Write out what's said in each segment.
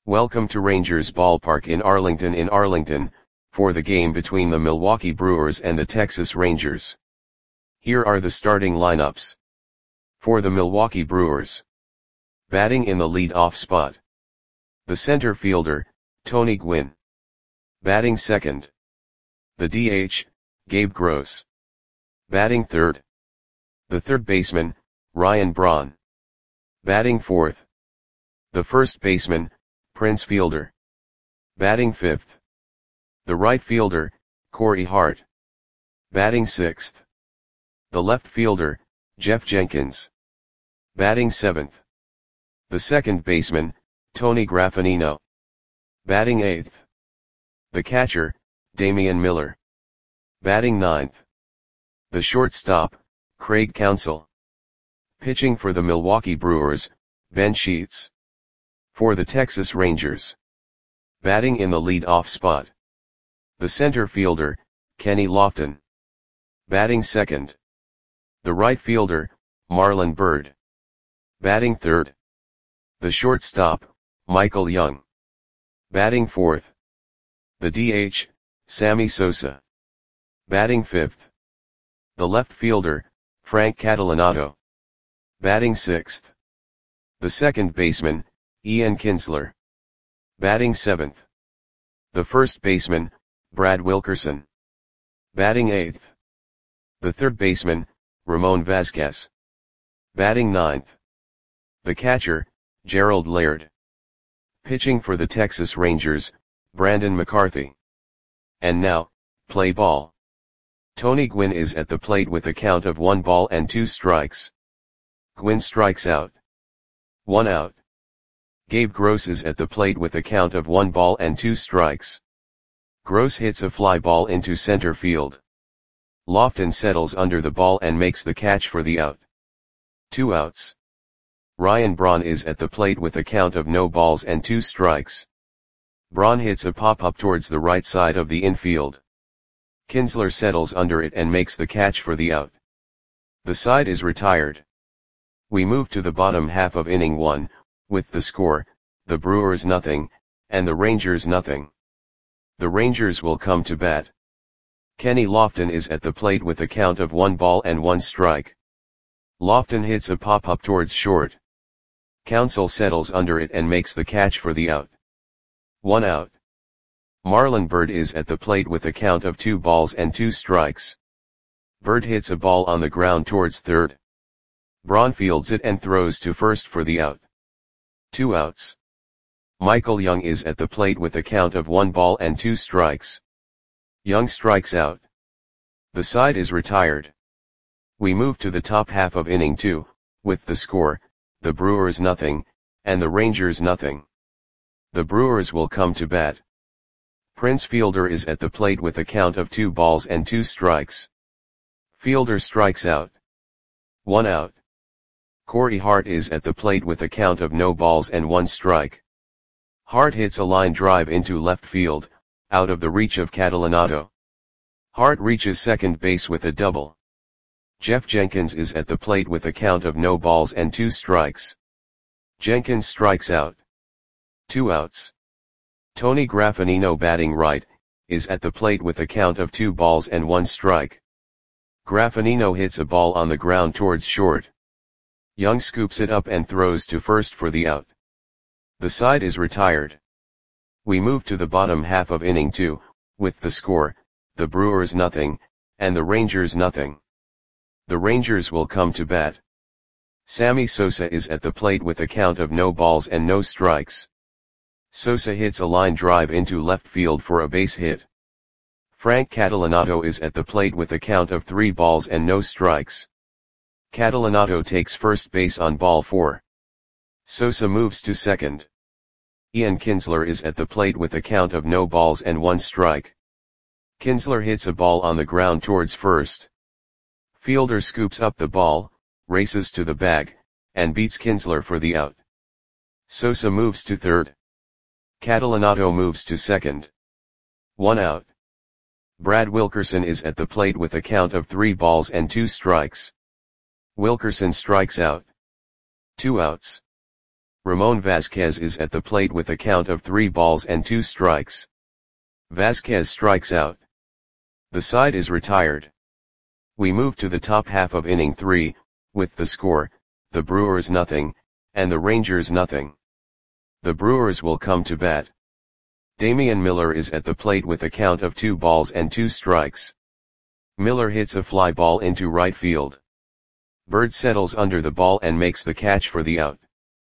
Welcome to Rangers Ballpark in Arlington, for the game between the Milwaukee Brewers and the Texas Rangers. Here are the starting lineups. For the Milwaukee Brewers. Batting in the lead-off spot. The center fielder, Tony Gwynn. Batting second. The DH, Gabe Gross. Batting third. The third baseman, Ryan Braun. Batting fourth. The first baseman, Prince Fielder. Batting fifth. The right fielder, Corey Hart. Batting sixth. The left fielder, Jeff Jenkins. Batting seventh. The second baseman, Tony Graffagnino. Batting eighth. The catcher, Damian Miller. Batting ninth. The shortstop, Craig Counsell. Pitching for the Milwaukee Brewers, Ben Sheets. For the Texas Rangers. Batting in the lead-off spot. The center fielder, Kenny Lofton. Batting second. The right fielder, Marlon Byrd. Batting third. The shortstop, Michael Young. Batting fourth. The DH, Sammy Sosa. Batting fifth. The left fielder, Frank Catalanotto. Batting sixth. The second baseman, Ian Kinsler. Batting seventh. The first baseman, Brad Wilkerson. Batting eighth. The third baseman, Ramon Vasquez. Batting ninth. The catcher, Gerald Laird. Pitching for the Texas Rangers, Brandon McCarthy. And now, play ball. Tony Gwynn is at the plate with a count of 1 ball and 2 strikes. Gwynn strikes out. 1 out. Gabe Gross is at the plate with a count of 1 ball and 2 strikes. Gross hits a fly ball into center field. Lofton settles under the ball and makes the catch for the out. 2 outs. Ryan Braun is at the plate with a count of no balls and 2 strikes. Braun hits a pop-up towards the right side of the infield. Kinsler settles under it and makes the catch for the out. The side is retired. We move to the bottom half of inning 1, with the score, the Brewers nothing, and the Rangers nothing. The Rangers will come to bat. Kenny Lofton is at the plate with a count of 1 ball and 1 strike. Lofton hits a pop-up towards short. Counsell settles under it and makes the catch for the out. 1 out. Marlon Byrd is at the plate with a count of 2 balls and 2 strikes. Byrd hits a ball on the ground towards third. Braun fields it and throws to first for the out. 2 outs. Michael Young is at the plate with a count of 1 ball and 2 strikes. Young strikes out. The side is retired. We move to the top half of inning 2, with the score, the Brewers nothing, and the Rangers nothing. The Brewers will come to bat. Prince Fielder is at the plate with a count of 2 balls and 2 strikes. Fielder strikes out. 1 out. Corey Hart is at the plate with a count of no balls and 1 strike. Hart hits a line drive into left field, out of the reach of Catalanotto. Hart reaches second base with a double. Jeff Jenkins is at the plate with a count of no balls and 2 strikes. Jenkins strikes out. 2 outs. Tony Graffagnino, batting right, is at the plate with a count of 2 balls and 1 strike. Graffagnino hits a ball on the ground towards short. Young scoops it up and throws to first for the out. The side is retired. We move to the bottom half of inning 2, with the score, the Brewers nothing, and the Rangers nothing. The Rangers will come to bat. Sammy Sosa is at the plate with a count of no balls and no strikes. Sosa hits a line drive into left field for a base hit. Frank Catalanotto is at the plate with a count of 3 balls and no strikes. Catalanotto takes first base on ball 4. Sosa moves to second. Ian Kinsler is at the plate with a count of no balls and 1 strike. Kinsler hits a ball on the ground towards first. Fielder scoops up the ball, races to the bag, and beats Kinsler for the out. Sosa moves to third. Catalanotto moves to second. 1 out. Brad Wilkerson is at the plate with a count of 3 balls and 2 strikes. Wilkerson strikes out. 2 outs. Ramon Vasquez is at the plate with a count of 3 balls and 2 strikes. Vasquez strikes out. The side is retired. We move to the top half of inning 3, with the score, the Brewers nothing, and the Rangers nothing. The Brewers will come to bat. Damian Miller is at the plate with a count of 2 balls and 2 strikes. Miller hits a fly ball into right field. Bird settles under the ball and makes the catch for the out.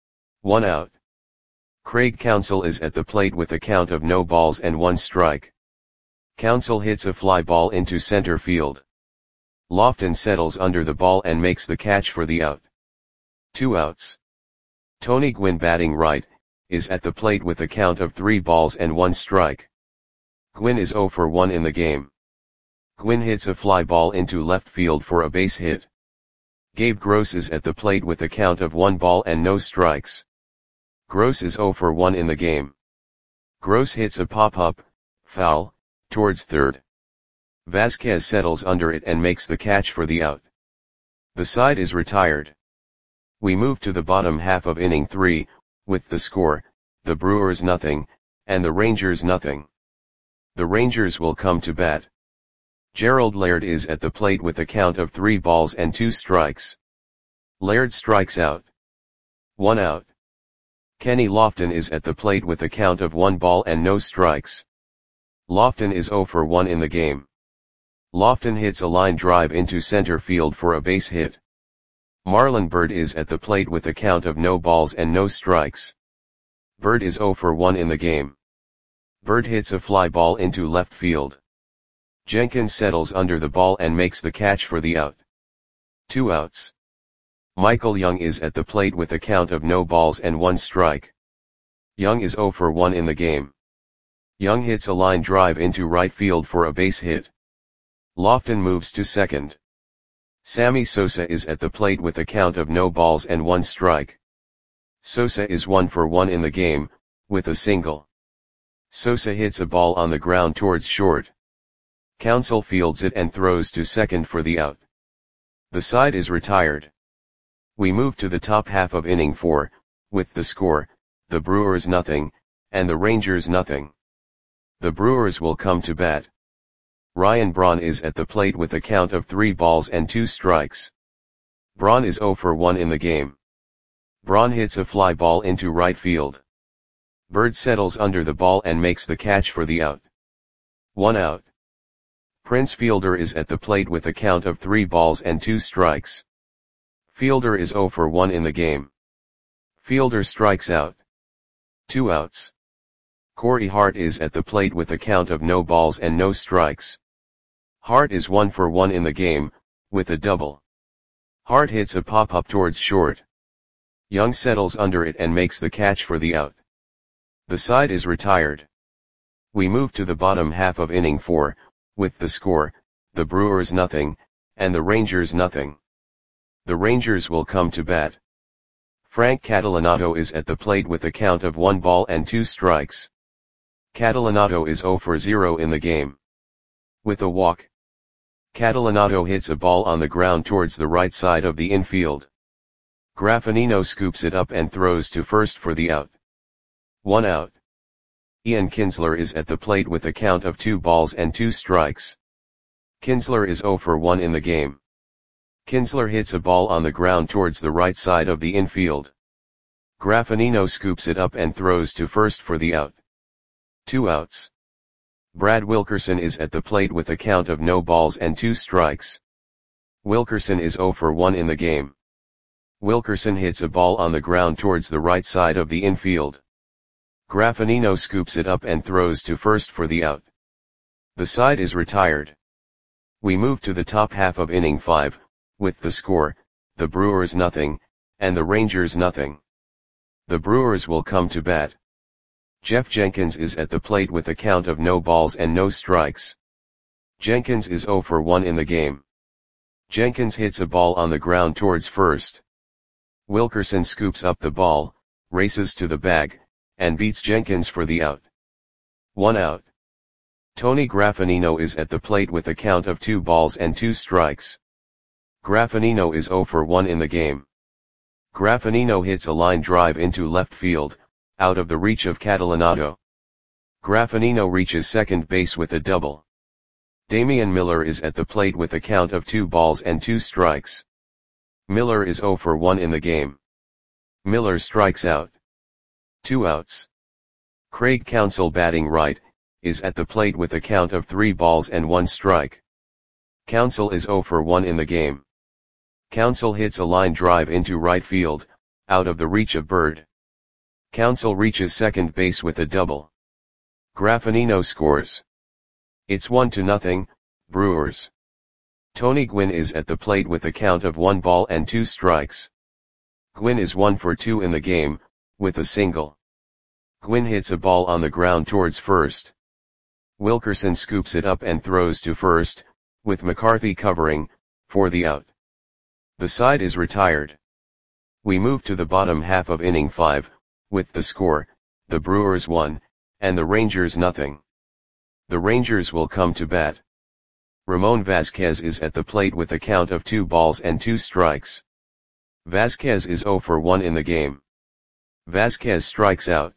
1 out. Craig Counsell is at the plate with a count of no balls and 1 strike. Counsell hits a fly ball into center field. Lofton settles under the ball and makes the catch for the out. 2 outs. Tony Gwynn, batting right, is at the plate with a count of 3 balls and 1 strike. Gwynn is 0 for 1 in the game. Gwynn hits a fly ball into left field for a base hit. Gabe Gross is at the plate with a count of 1 ball and no strikes. Gross is 0 for 1 in the game. Gross hits a pop-up, foul, towards third. Vasquez settles under it and makes the catch for the out. The side is retired. We move to the bottom half of inning 3, with the score, the Brewers nothing, and the Rangers nothing. The Rangers will come to bat. Gerald Laird is at the plate with a count of 3 balls and 2 strikes. Laird strikes out. 1 out. Kenny Lofton is at the plate with a count of 1 ball and no strikes. Lofton is 0 for 1 in the game. Lofton hits a line drive into center field for a base hit. Marlon Byrd is at the plate with a count of no balls and no strikes. Byrd is 0 for 1 in the game. Byrd hits a fly ball into left field. Jenkins settles under the ball and makes the catch for the out. 2 outs. Michael Young is at the plate with a count of no balls and 1 strike. Young is 0 for 1 in the game. Young hits a line drive into right field for a base hit. Lofton moves to second. Sammy Sosa is at the plate with a count of no balls and 1 strike. Sosa is 1 for 1 in the game, with a single. Sosa hits a ball on the ground towards short. Counsell fields it and throws to second for the out. The side is retired. We move to the top half of inning 4, with the score, the Brewers nothing, and the Rangers nothing. The Brewers will come to bat. Ryan Braun is at the plate with a count of 3 balls and 2 strikes. Braun is 0 for 1 in the game. Braun hits a fly ball into right field. Byrd settles under the ball and makes the catch for the out. 1 out. Prince Fielder is at the plate with a count of 3 balls and 2 strikes. Fielder is 0 for 1 in the game. Fielder strikes out. 2 outs. Corey Hart is at the plate with a count of no balls and no strikes. Hart is 1 for 1 in the game, with a double. Hart hits a pop-up towards short. Young settles under it and makes the catch for the out. The side is retired. We move to the bottom half of inning 4, with the score, the Brewers nothing, and the Rangers nothing. The Rangers will come to bat. Frank Catalanotto is at the plate with a count of 1 ball and 2 strikes. Catalanotto is 0 for 0 in the game. With a walk. Catalanotto hits a ball on the ground towards the right side of the infield. Graffinino scoops it up and throws to first for the out. 1 out. Ian Kinsler is at the plate with a count of 2 balls and 2 strikes. Kinsler is 0 for 1 in the game. Kinsler hits a ball on the ground towards the right side of the infield. Graffinino scoops it up and throws to first for the out. 2 outs. Brad Wilkerson is at the plate with a count of no balls and 2 strikes. Wilkerson is 0 for 1 in the game. Wilkerson hits a ball on the ground towards the right side of the infield. Graffinino scoops it up and throws to first for the out. The side is retired. We move to the top half of inning 5, with the score, the Brewers nothing, and the Rangers nothing. The Brewers will come to bat. Jeff Jenkins is at the plate with a count of no balls and no strikes. Jenkins is 0 for 1 in the game. Jenkins hits a ball on the ground towards first. Wilkerson scoops up the ball, races to the bag, and beats Jenkins for the out. 1 out. Tony Graffinino is at the plate with a count of 2 balls and 2 strikes. Graffinino is 0 for 1 in the game. Graffinino hits a line drive into left field, out of the reach of Catalinato. Graffinino reaches second base with a double. Damian Miller is at the plate with a count of 2 balls and 2 strikes. Miller is 0 for 1 in the game. Miller strikes out. 2 outs. Craig Counsell, batting right, is at the plate with a count of 3 balls and 1 strike. Counsell is 0 for 1 in the game. Counsell hits a line drive into right field, out of the reach of Bird. Counsell reaches second base with a double. Graffinino scores. It's 1-0, Brewers. Tony Gwynn is at the plate with a count of 1 ball and 2 strikes. Gwynn is 1 for 2 in the game, with a single. Gwynn hits a ball on the ground towards first. Wilkerson scoops it up and throws to first, with McCarthy covering, for the out. The side is retired. We move to the bottom half of inning 5, with the score, the Brewers 1, and the Rangers 0. The Rangers will come to bat. Ramon Vasquez is at the plate with a count of 2 balls and 2 strikes. Vasquez is 0 for 1 in the game. Vasquez strikes out.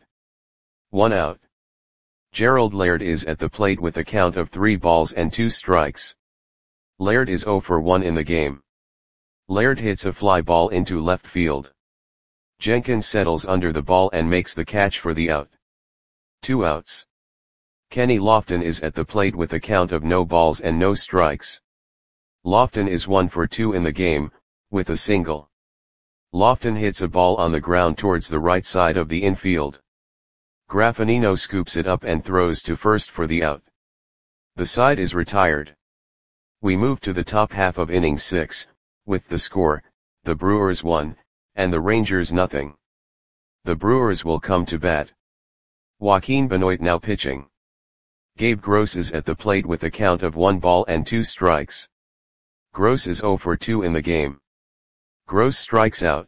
1 out. Gerald Laird is at the plate with a count of 3 balls and 2 strikes. Laird is 0 for 1 in the game. Laird hits a fly ball into left field. Jenkins settles under the ball and makes the catch for the out. 2 outs. Kenny Lofton is at the plate with a count of no balls and no strikes. Lofton is 1 for 2 in the game, with a single. Lofton hits a ball on the ground towards the right side of the infield. Graffinino scoops it up and throws to first for the out. The side is retired. We move to the top half of inning 6, with the score, the Brewers 1, and the Rangers 0. The Brewers will come to bat. Joaquin Benoit now pitching. Gabe Gross is at the plate with a count of 1 ball and 2 strikes. Gross is 0 for 2 in the game. Gross strikes out.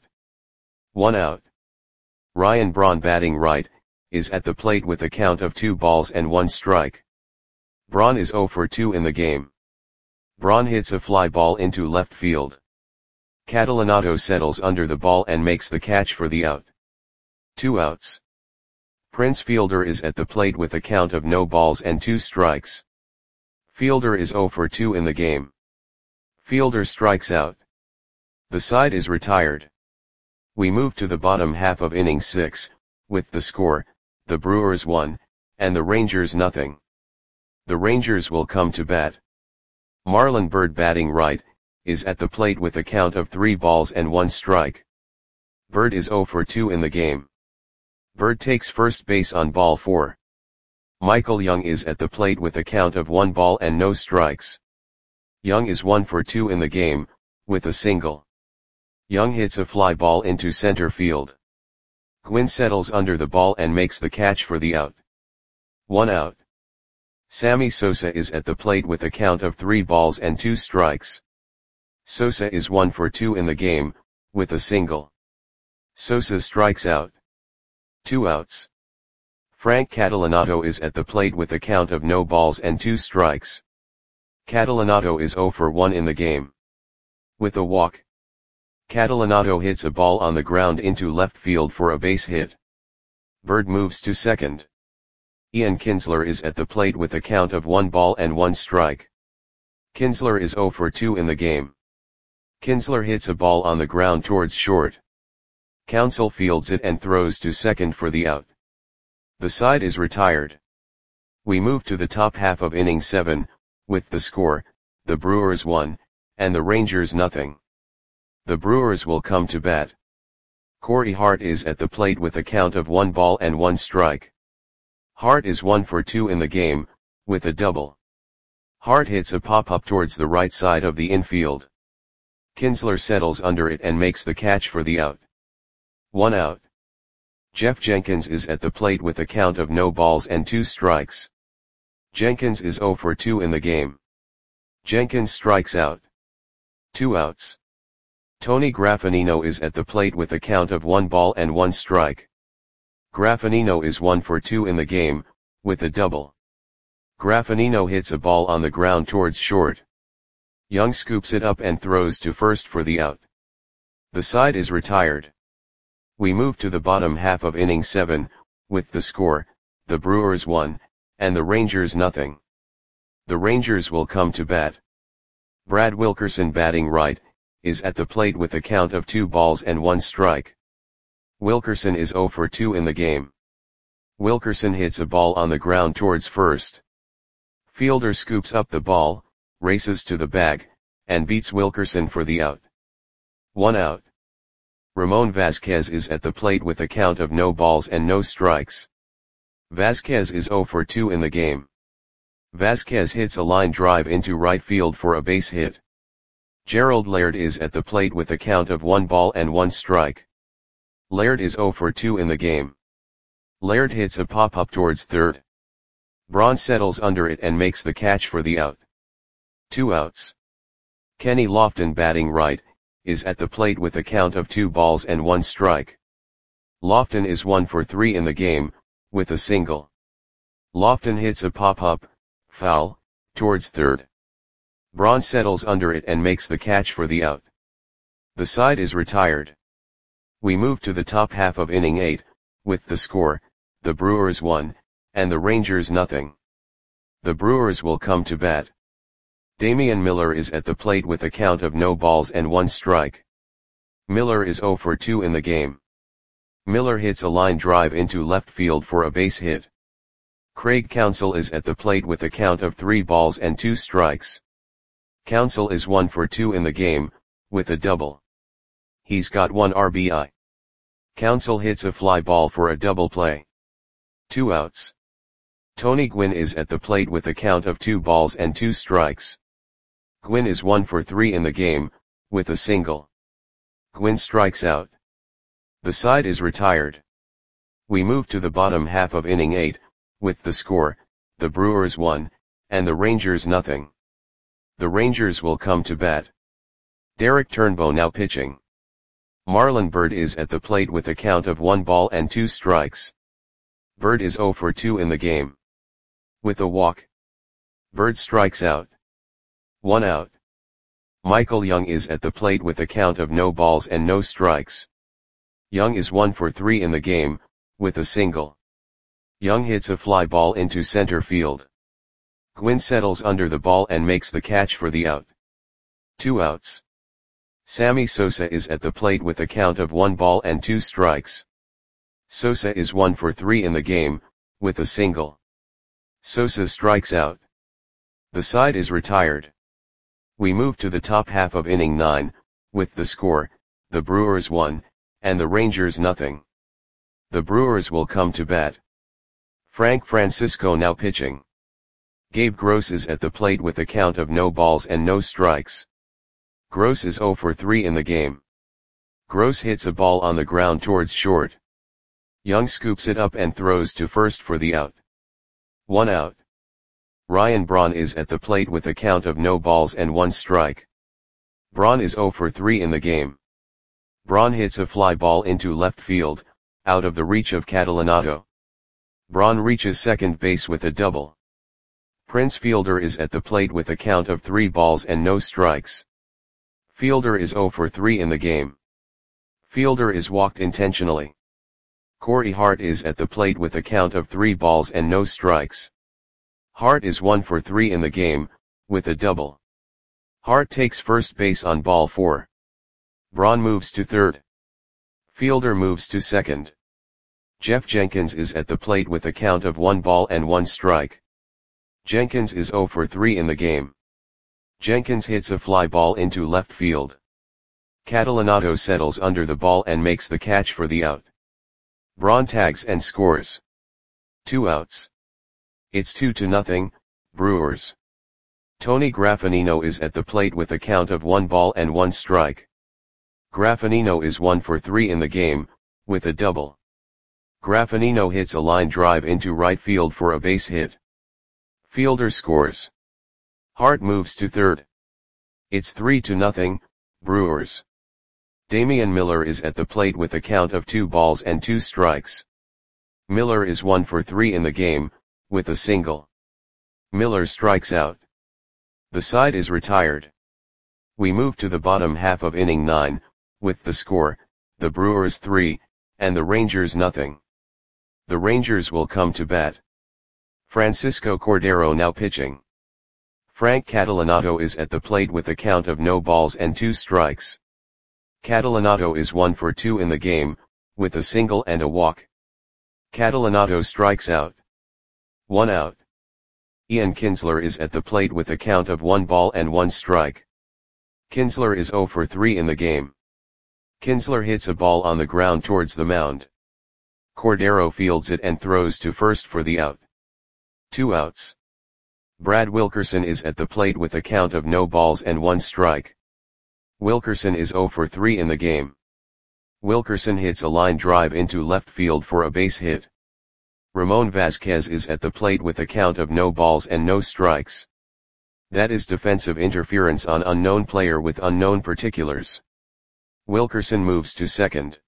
1 out. Ryan Braun, batting right, is at the plate with a count of 2 balls and 1 strike. Braun is 0 for 2 in the game. Braun hits a fly ball into left field. Catalinato settles under the ball and makes the catch for the out. 2 outs. Prince Fielder is at the plate with a count of no balls and 2 strikes. Fielder is 0 for 2 in the game. Fielder strikes out. The side is retired. We move to the bottom half of inning 6, with the score, the Brewers 1, and the Rangers 0. The Rangers will come to bat. Marlon Byrd, batting right, is at the plate with a count of 3 balls and 1 strike. Byrd is 0 for 2 in the game. Byrd takes first base on ball 4. Michael Young is at the plate with a count of 1 ball and no strikes. Young is 1 for 2 in the game, with a single. Young hits a fly ball into center field. Gwynn settles under the ball and makes the catch for the out. 1 out. Sammy Sosa is at the plate with a count of 3 balls and 2 strikes. Sosa is 1 for 2 in the game, with a single. Sosa strikes out. 2 outs. Frank Catalinato is at the plate with a count of no balls and 2 strikes. Catalinato is 0 for 1 in the game. With a walk. Catalinato hits a ball on the ground into left field for a base hit. Byrd moves to second. Ian Kinsler is at the plate with a count of 1 ball and 1 strike. Kinsler is 0 for 2 in the game. Kinsler hits a ball on the ground towards short. Counsell fields it and throws to second for the out. The side is retired. We move to the top half of inning 7, with the score, the Brewers 1, and the Rangers 0. The Brewers will come to bat. Corey Hart is at the plate with a count of 1 ball and 1 strike. Hart is 1 for 2 in the game, with a double. Hart hits a pop-up towards the right side of the infield. Kinsler settles under it and makes the catch for the out. 1 out. Jeff Jenkins is at the plate with a count of no balls and 2 strikes. Jenkins is 0 for 2 in the game. Jenkins strikes out. 2 outs. Tony Graffinino is at the plate with a count of 1 ball and 1 strike. Graffinino is 1 for 2 in the game, with a double. Graffinino hits a ball on the ground towards short. Young scoops it up and throws to first for the out. The side is retired. We move to the bottom half of inning 7, with the score, the Brewers 1, and the Rangers nothing. The Rangers will come to bat. Brad Wilkerson, batting right, is at the plate with a count of 2 balls and 1 strike. Wilkerson is 0 for 2 in the game. Wilkerson hits a ball on the ground towards first. Fielder scoops up the ball, races to the bag, and beats Wilkerson for the out. 1 out. Ramon Vasquez is at the plate with a count of no balls and no strikes. Vasquez is 0 for 2 in the game. Vasquez hits a line drive into right field for a base hit. Gerald Laird is at the plate with a count of 1 ball and 1 strike. Laird is 0 for 2 in the game. Laird hits a pop-up towards third. Braun settles under it and makes the catch for the out. 2 outs. Kenny Lofton, batting right, is at the plate with a count of 2 balls and 1 strike. Lofton is 1 for 3 in the game, with a single. Lofton hits a pop-up, foul, towards third. Braun settles under it and makes the catch for the out. The side is retired. We move to the top half of inning 8, with the score, the Brewers 1, and the Rangers nothing. The Brewers will come to bat. Damian Miller is at the plate with a count of no balls and 1 strike. Miller is 0 for 2 in the game. Miller hits a line drive into left field for a base hit. Craig Counsell is at the plate with a count of 3 balls and 2 strikes. Counsell is 1 for 2 in the game, with a double. He's got 1 RBI. Counsell hits a fly ball for a double play. 2 outs. Tony Gwynn is at the plate with a count of 2 balls and 2 strikes. Gwynn is 1 for 3 in the game, with a single. Gwynn strikes out. The side is retired. We move to the bottom half of inning 8, with the score, the Brewers 1, and the Rangers nothing. The Rangers will come to bat. Derek Turnbow now pitching. Marlon Byrd is at the plate with a count of 1 ball and 2 strikes. Byrd is 0 for 2 in the game. With a walk, Byrd strikes out. 1 out. Michael Young is at the plate with a count of no balls and no strikes. Young is 1 for 3 in the game, with a single. Young hits a fly ball into center field. Gwynn settles under the ball and makes the catch for the out. 2 outs. Sammy Sosa is at the plate with a count of 1 ball and 2 strikes. Sosa is 1 for 3 in the game, with a single. Sosa strikes out. The side is retired. We move to the top half of inning 9, with the score, the Brewers 1, and the Rangers nothing. The Brewers will come to bat. Frank Francisco now pitching. Gabe Gross is at the plate with a count of no balls and no strikes. Gross is 0 for 3 in the game. Gross hits a ball on the ground towards short. Young scoops it up and throws to first for the out. 1 out. Ryan Braun is at the plate with a count of no balls and 1 strike. Braun is 0 for 3 in the game. Braun hits a fly ball into left field, out of the reach of Catalinato. Braun reaches second base with a double. Prince Fielder is at the plate with a count of 3 balls and no strikes. Fielder is 0 for 3 in the game. Fielder is walked intentionally. Corey Hart is at the plate with a count of 3 balls and no strikes. Hart is 1 for 3 in the game, with a double. Hart takes first base on ball 4. Braun moves to third. Fielder moves to second. Jeff Jenkins is at the plate with a count of 1 ball and 1 strike. Jenkins is 0 for 3 in the game. Jenkins hits a fly ball into left field. Catalinato settles under the ball and makes the catch for the out. Braun tags and scores. 2 outs. It's 2-0, Brewers. Tony Graffanino is at the plate with a count of 1 ball and 1 strike. Graffanino is 1 for 3 in the game, with a double. Graffanino hits a line drive into right field for a base hit. Fielder scores. Hart moves to third. It's 3-0, Brewers. Damian Miller is at the plate with a count of 2 balls and 2 strikes. Miller is 1 for 3 in the game, with a single. Miller strikes out. The side is retired. We move to the bottom half of inning 9, with the score, the Brewers 3, And the Rangers nothing. The Rangers will come to bat. Francisco Cordero now pitching. Frank Catalanotto is at the plate with a count of no balls and 2 strikes. Catalanotto is 1 for 2 in the game, with a single and a walk. Catalanotto strikes out. 1 out. Ian Kinsler is at the plate with a count of 1 ball and 1 strike. Kinsler is 0 for 3 in the game. Kinsler hits a ball on the ground towards the mound. Cordero fields it and throws to first for the out. 2 outs. Brad Wilkerson is at the plate with a count of no balls and 1 strike. Wilkerson is 0 for 3 in the game. Wilkerson hits a line drive into left field for a base hit. Ramon Vasquez is at the plate with a count of no balls and no strikes. That is defensive interference on unknown player with unknown particulars. Wilkerson moves to second.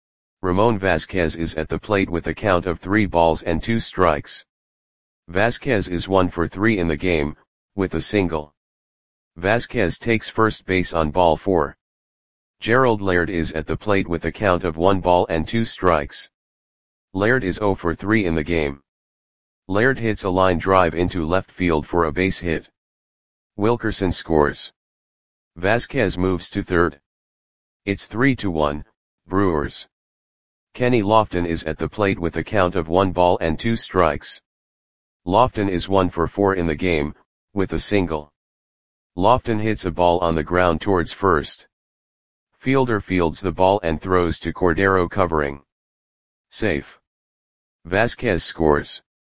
Ramon Vasquez is at the plate with a count of 3 balls and 2 strikes. Vasquez is 1 for 3 in the game, with a single. Vasquez takes first base on ball 4. Gerald Laird is at the plate with a count of 1 ball and 2 strikes. Laird is 0 for 3 in the game. Laird hits a line drive into left field for a base hit. Wilkerson scores. Vasquez moves to third. It's 3-1, Brewers. Kenny Lofton is at the plate with a count of 1 ball and 2 strikes. Lofton is 1 for 4 in the game, with a single. Lofton hits a ball on the ground towards first. Fielder fields the ball and throws to Cordero covering. Safe. Vasquez scores.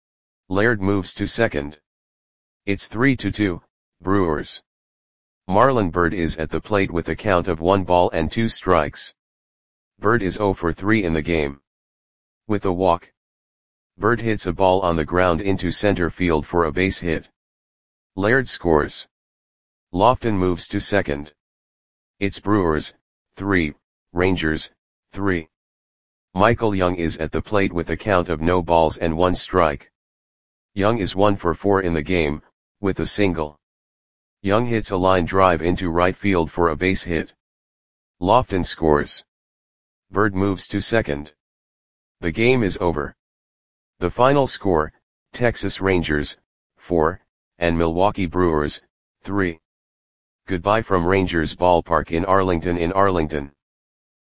Laird moves to second. It's 3-2, Brewers. Marlon Byrd is at the plate with a count of 1 ball and 2 strikes. Byrd is 0 for 3 in the game. With a walk. Byrd hits a ball on the ground into center field for a base hit. Laird scores. Lofton moves to second. It's Brewers, 3, Rangers, 3. Michael Young is at the plate with a count of no balls and 1 strike. Young is 1 for 4 in the game, with a single. Young hits a line drive into right field for a base hit. Lofton scores. Byrd moves to second. The game is over. The final score, Texas Rangers, 4, and Milwaukee Brewers, 3. Goodbye from Rangers Ballpark in Arlington.